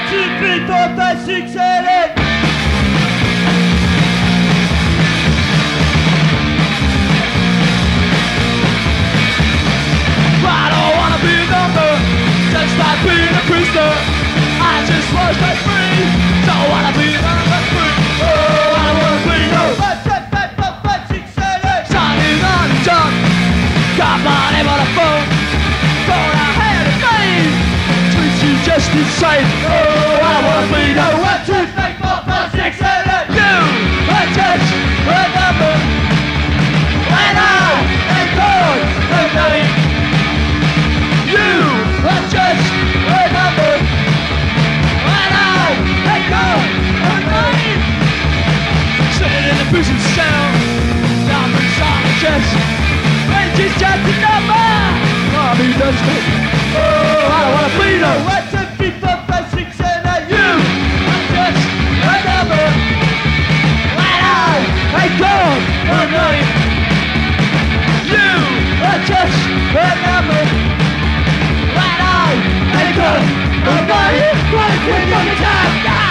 Just insane. Oh, I wanna be no 1, 2, 3, 4, 5, 6, 7, 8. You are just a number, and I am God of name. You are just a number, and I am God of name. Sitting in the prison cell, numbers on the chest. Age is just a number. I mean, that's me. Oh, I don't wanna be no 1, 2, 3, 4, 5, 6, 7, 8. You are just a number, and I ain't God of name. You are just a number, and I ain't God of name. What a quick on the time!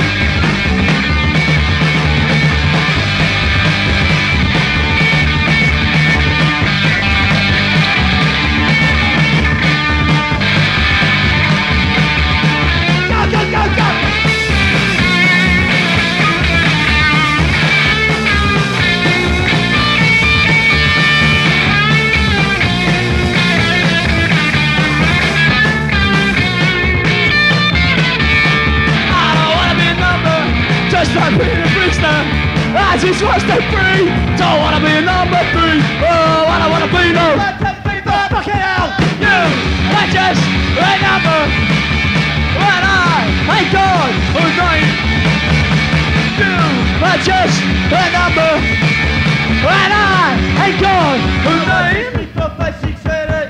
Like being a prisoner, I just want to stay free. Don't wanna be a number 3. Oh, I don't wanna be no 1, 2, 3, 4, fucking hell. You are just a number, and I ain't God who's name. You are just a number, and I ain't God who's name. 3, 4, 5, 6, 7, 8.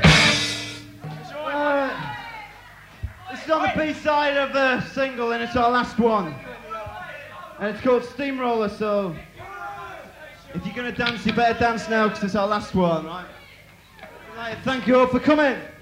This is on the B-side of the single, and it's our last one. And it's called Steamroller, so if you're going to dance, you better dance now because it's our last one, right? Thank you all for coming.